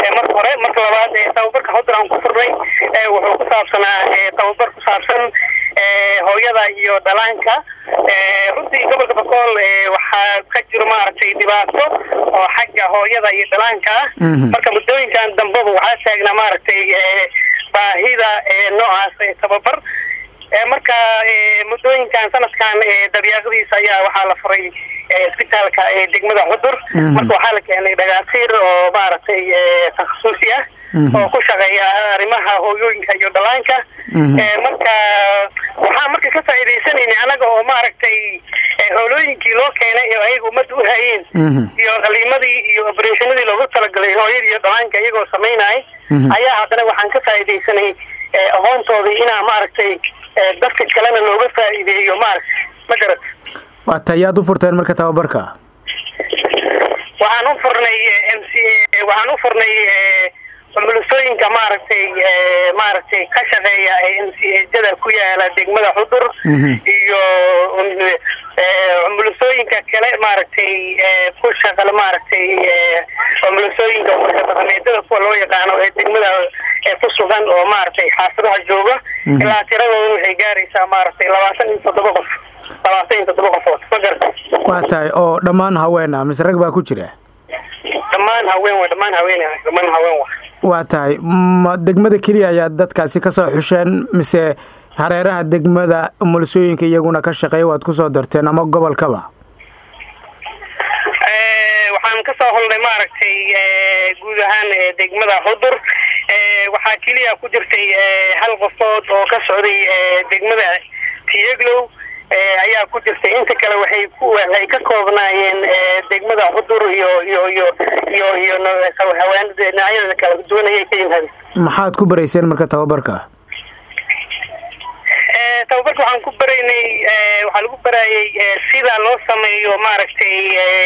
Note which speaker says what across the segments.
Speaker 1: marka hore marka labaad tababarka Xudur aan ku furnay wuxuu ku saabsanaa tababar ku saabsan hooyada iyo dhalaanka runtii gobolka Bakool waxaa ka jiro maaragtay dhibaato oo xagga hooyada iyo dhalaanka marka muddooyinkan dambe waxaa taagnaa maaragtay baahida noocaas tababar marka muddooyinkan sanadkan dabiiqadiisa ayaa waxaa la furay isbitaalka degmada Xudur marka waxaa la keenay dhaqaatiir oo maaragtay takhasusi ah oo ku shaqeeya arrimaha hooyooyinka iyo dhalaanka marka waxaa marka ka faa'iideysanayna anaga oo maaragtay hooyooyinkii loo keenay ee ayagu umada u hayeen iyo qaliimadii iyo operationadii loogu talagalay hooyada iyo dhalaanka iyagoo sameynay ayaa haddana waxaan ka faa'iideysanay aqoontoodii inaa maaragtay dadka kalena looga faa'iideeyo maaragtay ma garad
Speaker 2: waa tayaad u furteen marka tababarka
Speaker 1: waxaan u furnay umulisooyinka maaragtay ka shaqeeya MCA-jada ku yaala degmada Xudur iyo umulisooyinka kale maaragtay ku shaqal maaragtay umulisooyinka dhaqameedada kuwa loo yaqaano ee degmada ku sugan oo maaragtay xaafadaha jooga ilaa tiradooda waxay gaaraysaa maaragtay 27 qof 27 qofood ma gartay
Speaker 2: waa tahay oo dhammaan haween mise rag baa ku jira
Speaker 1: dhammaan haween waa
Speaker 2: tahay degmada keliya ayaa dadkaasi ka soo xusheen mise hareeraha degmada umulisooyinka iyaguna ka shaqeeya waad ku soo darteen ama gobolkaba
Speaker 1: waxaan ka soo holnay maaragtay guud ahaan degmada Xudur waxaa keliya ku jirtay hal qofood oo ka socday degmada Tiyaglow ayaa ku jirtay inta kale waxay ka koobnaayeen degmada Xudur iyo hawaanada kala duwan ay ka yimaadeen
Speaker 2: maxaad ku barayseen marka tababarka
Speaker 1: waxaan ku baraynay waxaa lagu barayay sida loo sameeyo maaragtay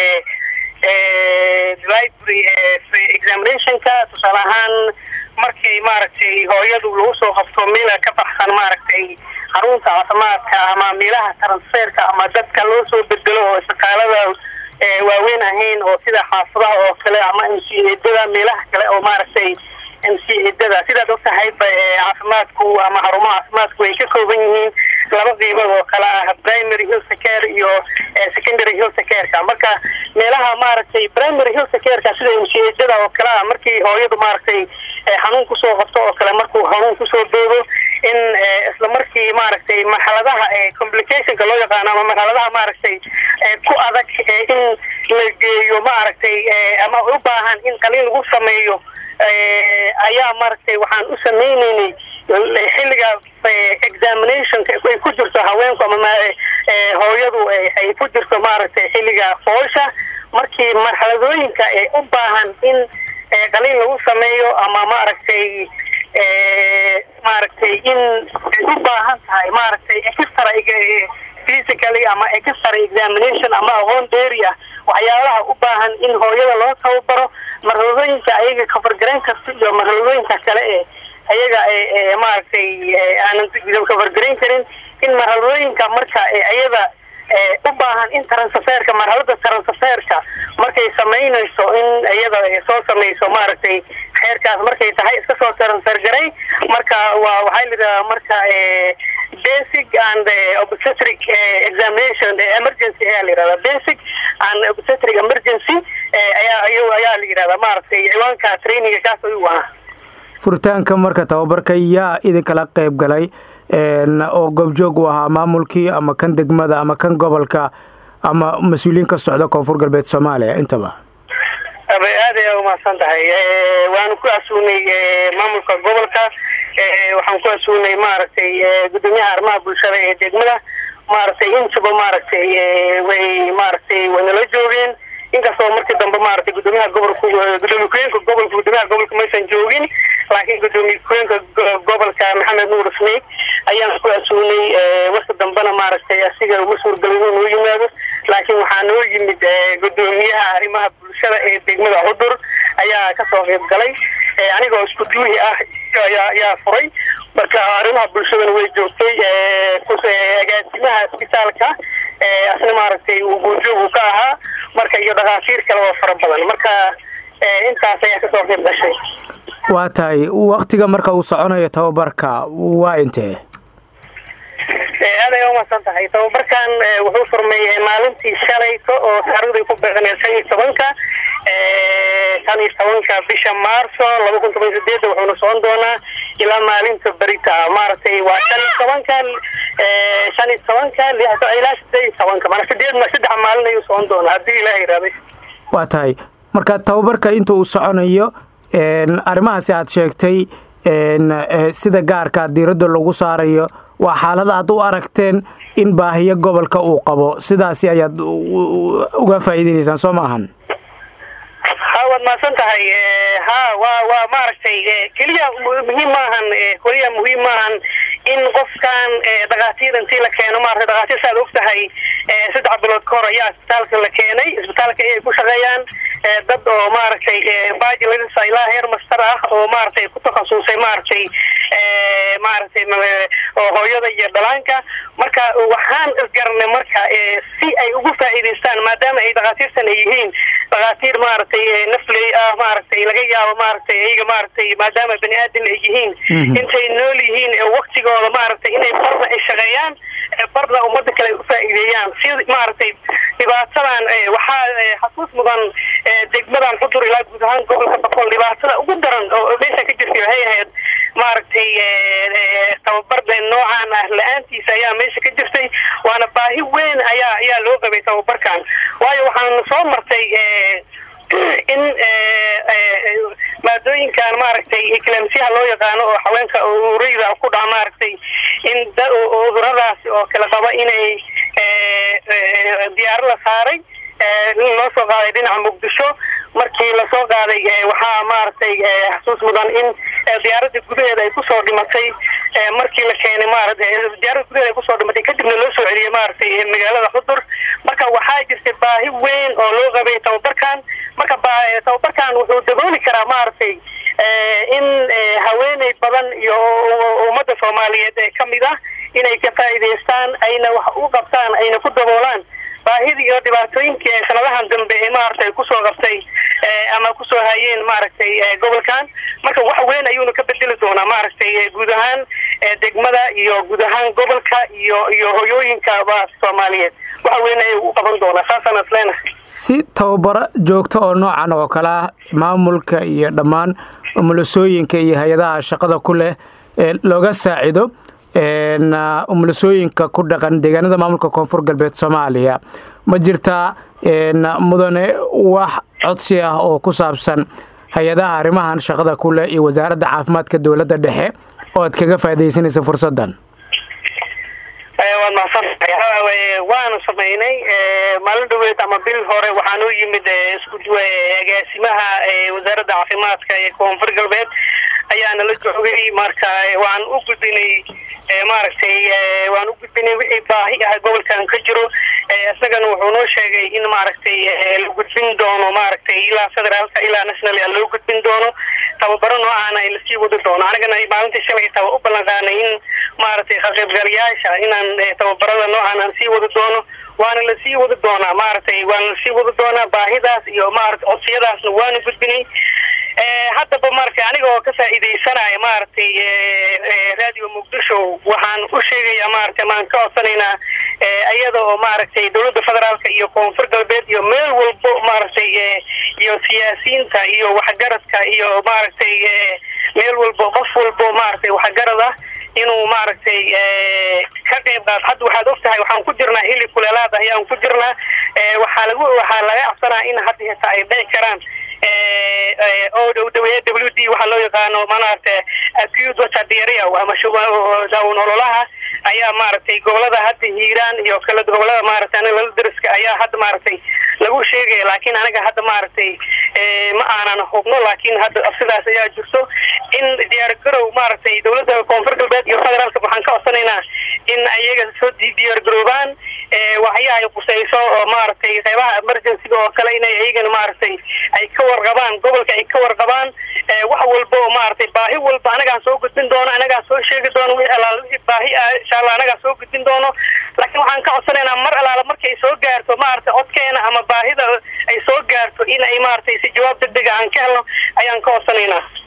Speaker 1: library examinationka tusaale ahaan markay maaragtay hooyadu lagu soo qabto meel ka baxsan maaragtay xarunta caafimaadka ama meelaha transferka ama dadka loo soo bedelo oo isbitaalada waaweyn ahayn oo sida xaafadaha oo kale ama MCA-dada meelaha kale oo maaragtay MCA-dada sidaad ogtahay caafimaadku ama xarumaha caafimaadku ay ka kooban yihiin laba qaybood oo kala ah primary health care iyo secondary health care marka meelaha maaragtay primary health care sida MCA-dada oo kala markii hooyadu maaragtay xanuun ku soo qabto oo kale markuu xanuun ku soo doodo in isla markii maaragtay marxaladaha complicationka loo yaqaan ama marxaladaha maaragtay ku adag in la geeyo maaragtay ama u baahan in qalin lagu sameeyo ayaa maaragtay waxaan u sameynaynay xilliga examinationka ay ku jirto haweenku ama hooyadu ay ku jirto maaragtay xilliga foosha markii marxaladooyinka u baahan in qalin lagu sameeyo ama maaragtay in u baahan tahay maaragtay extra physically ama extra examination ama aqoon dheeri ah waxyaalaha u baahan in hooyada loo tababaro marxaladooyinka ayaga kafargarayn karta iyo marxaladooyinka kale ayaga maaragtay aanan kafargarayn karin in marxaladooyinka marka ayada u baahan in transferka marxalada transferka markay sameynayso in iyada soo sameyso maaragtay xeerkaas markay tahay iska soo transfer garay marka waxay leedahay marka basic and obstetric examination emergency ayaa la yiraahdaa basic and obstetric emergency ayaa la yiraahdaa maaragtay ciwaanka training kaas ayuu ahaa
Speaker 2: furitaanka marka tababarka yaa idinkala qayb galay oo goobjoog u ahaa maamulkii ama kan degmada ama kan gobolka ama mas-uuliyiin ka socda koonfur galbeed Soomaaliya intaba
Speaker 1: aad ay u mahadsan tahay waan ku asuunay maamulka gobolka waxaan ku asuunay maaragtay gudoomiyaha arrimaha bulshada ee degmada maaragtay intaba maaragtay way nala joogeen inkastoo markii dambe maaragtay gudoomiyaha gobolka maysan joogin laakiin gudoomiyaha gobolka Maxamed Nuur Ismail ayaan ku asuunay waqti dambena maaragtay asiga uu suurgalay inuu yimaado laakiin waxaa noo yimid gudoomiyaha arrimaha bulshada ee degmada Xudur ayaa ka soo qayb galay anigoo isku duuhi ah ayaa furay marka arrimaha bulshada way joogtay agaasimaha isbitaalka asna maaragtay uu joog ka ahaa marka iyo dhaqaatiir kale oo fara badan marka intaas ayaa kasoo qayb gashay.
Speaker 2: waa tahay waqtiga marka uu soconayo tababarka waa intee?
Speaker 1: aad ay umahadsan tahay. tababarkan wuxuu furmay maalintii shalayto oo taariikhdu ku beeqanay 15 bisha Maarso 2018 wuxuuna socon doonaa ilaa maalinta berita maartay waa 15 ilaa 18 mana 8 maalin ayuu socon doonaa haddii Ilaahay raabay.
Speaker 2: waa tahay marka tababarka inta uu soconayo arrimahaasi aad sheegtay sida gaarka diiradda lagu saarayo waa xaalada aad u aragteen in baahiyo gobolka uu qabo sidaasi ayaad uga faa'iideynaysan soo maahan?
Speaker 1: waad maasan tahay. waa maaragtay keliya muhiim maahan in qofkan dhaqaatiir intii la keeno maaragtay dhaqaatiir saad og tahay 3 bilood ka hor ayaa isbitaalka la keenay. isbitaalka ay ku shaqeeyaan dad oo maaragtay bachelor's ilaa heer master ah oo maaragtay ku takhasusay maaragtay oo hooyada iyo dhalaanka. marka waxaan isgaranay marka si ay ugu faa'iideystaan maadaama ay dhaqaatiirtan ay yihiin dhaqaatiir maaragtay nafley ah maaragtay laga yaabo maaragtay iyaga maaragtay maadaama bani aadam ay yihiin intay nool yihiin waqtigooda maaragtay inay barna ay shaqeeyaan barna ummadda kale u faa'iideeyaan. si maaragtay dhibaatadan waxaa xasuus mudan degmadan Xudur ilaa guud ahaan gobolka Boqol dhibaatada ugu daran oo meesha ka jirtay waxay ahayd maaragtay tababar noocan ah la'aantiisa ayaa meesha ka jirtay waana baahi weyn ayaa loo qabay tababarkan. waayo waxaan soo martay in maadooyinkan maaragtay eclampsia loo yaqaano oo haweenka ureyda ku dhaca maaragtay in cuduradaas oo kala qaba inay diyaar la saaray loo soo qaaday dhinaca Muqdisho. markii la soo qaaday waxaa maaragtay xasuus mudan in diyaaradda gudaheeda ay ku soo dhimatay markii la keenay maaragtay diyaaradda gudaheeda ay ku soo dhimatay kadibna loo soo celiyay maaragtay magaalada Xudur. marka waxaa jirtay baahi weyn oo loo qabay tababarkan. marka tababarkan wuxuu dabooli karaa maaragtay in haweeney badan iyo ummadda Soomaaliyeed ee kamid ah inay ka faa'iideystaan ayna wax u qabtaan ayna ku daboolaan baahidii iyo dhibaatooyinkii ay sanadahan dambe ee maaragtay ku soo qabtay ama ku soo hayeen maaragtay gobolkan. marka wax weyn ayuuna ka bedeli doonaa maaragtay guud ahaan degmada iyo guud ahaan gobolka iyo hooyooyinka Soomaaliyeed wax weyn ay u qaban doonaa saasana isleena.
Speaker 2: si tababaro joogto oo noocan oo kale ah maamulka iyo dhammaan umulasooyinka iyo hay-adaha shaqada ku leh looga saacido umulasooyinka ku dhaqan deegaanada maamulka Koonfur Galbeed Soomaaliya ma jirtaa mudane wax codsi ah oo ku saabsan hay-adaha arrimahan shaqada ku leh iyo wasaaradda caafimaadka dowladda dhexe oo aad kaga faa'iideysanaysa fursaddan?
Speaker 1: waan mahadsantahay. waanu samaynay maalin dhaweed ama bil hore waxaan u yimid agaasimaha wasaaradda caafimaadka ee Koonfur Galbeed ayaana la joogay. marka waan u gudbinay wixii baahi ah gobolkan ka jiro. isagana wuxuu noo sheegay in maaragtay la gudbin doono maaragtay ilaa federaalka ilaa national loo gudbin doono tababaro noocan ay la sii wadi doono. anagana maalintii shalay u ballan qaadnay in maaragtay ka qaybgalayaasha inaan tababarada noocan aan sii wadi doono waana la sii wadi doonaa maaragtay baahidaas iyo maaragtay codsiyadaasna waanu gudbinay. haddaba maaragtay aniga oo ka faa'iideysanaya maaragtay radio Muqdisho waxaan u sheegayaa maaragtay maan ka codsanaynaa iyada oo maaragtay dowladda federaalka iyo Koonfur Galbeed iyo meel walbo maaragtay iyo siyaasiyiinta iyo waxgaradka iyo maaragtay meel walbo qof walbo maaragtay waxgarad ah inuu maaragtay ka qayb qaato. hadda waxaad og tahay waxaan ku jirnaa xilli kuleelaad ayaan ku jirnaa. waxaa laga cabsanaa in hadda xitaa ay dhici karaan WD waxaa loo yaqaano maaragtay acute water diarrhea ama daawo nololaha ayaa maaragtay gobolada hadda Hiiraan iyo kala gobolada maaragtay la dariska ayaa hadda maaragtay lagu sheegay. laakiin anaga hadda maaragtay ma aanan hubno laakiin hadda sidaas ayaa jirto in diyaar garow maaragtay dowladda Koonfur Galbeed iyo federaalka waxaan ka codsanaynaa in ayaga soo diyaar garoobaan waxyaha ay qusayso oo maaragtay qaybaha emergency oo kale inay ayagana maaragtay ay ka warqabaan gobolka ay ka warqabaan wax walba oo maaragtay baahi walba anaga soo gudbin doono anaga soo sheegi doono wixii baahi Allah anaga soo gudbin doono laakiin waxaan ka codsanaynaa mar alaala markay soo gaarto maartay codkeena ama baahida ay soo gaarto in ay maartay si jawaab degdeg ah aan ka helno ayaan ka codsanaynaa